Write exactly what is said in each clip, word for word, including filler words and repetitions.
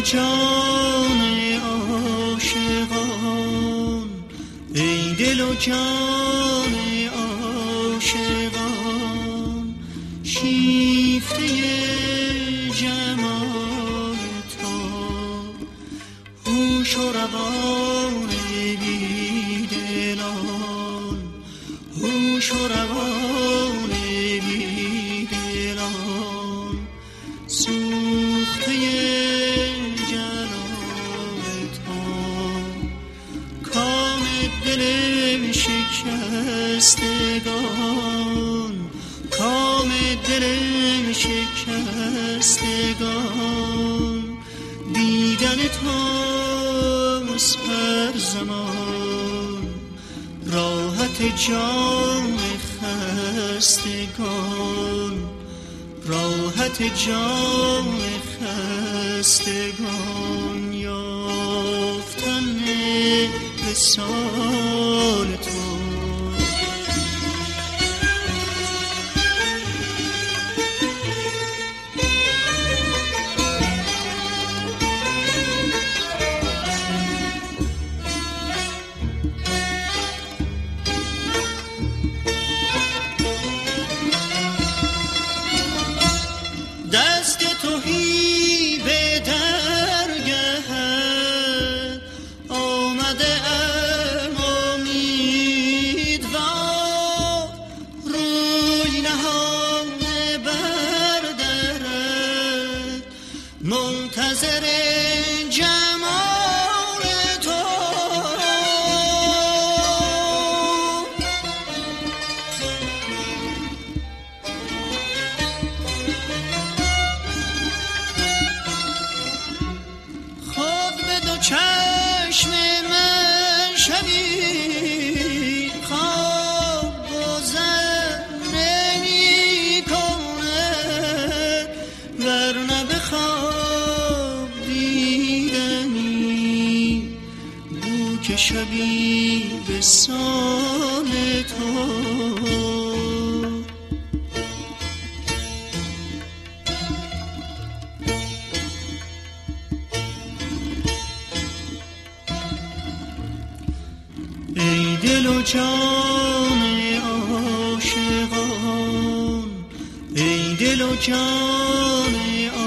جان عاشقان، ای دل و جان عاشقان، شیفته جمال تو، هوش و روان بی دلان، هوش و روان بی دلان، سوخته شکستگان، کام دل شکستگان، دیدن توست هر زمان، راحت جان خستگان، راحت جان خستگان، یافتن وصال تو. شبی به سال تو، ای دل و جان عاشقان، ای دل و جان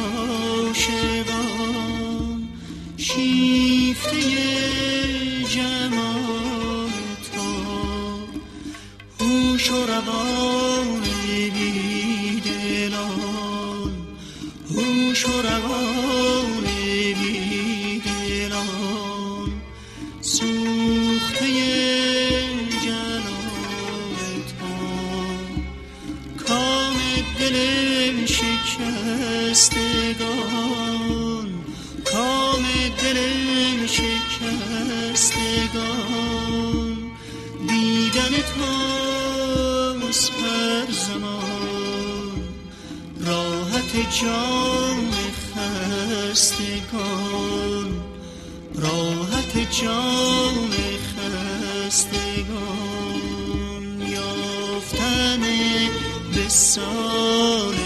عاشقان، شیفته جمال تو، هوش و روان بی دلان، هوش و روان بی دلان، سوخته جلال تو، کام دل شکستگان، کام دل شکستگان، دیدن توست هر زمان، راحت جان خستگان، راحت جان خستگان، یافتن وصال